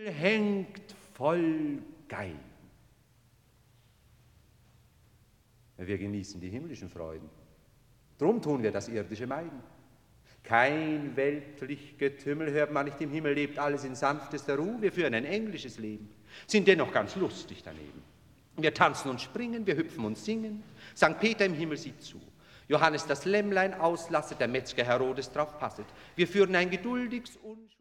hängt voll Geigen. Wir genießen die himmlischen Freuden. Drum tun wir das Irdische meiden. Kein weltlich Getümmel hört man nicht im Himmel, lebt alles in sanftester Ruhe. Wir führen ein englisches Leben, sind dennoch ganz lustig daneben. Wir tanzen und springen, wir hüpfen und singen. St. Peter im Himmel sieht zu. Johannes das Lämmlein auslasset, der Metzger Herodes drauf passet. Wir führen ein geduldiges und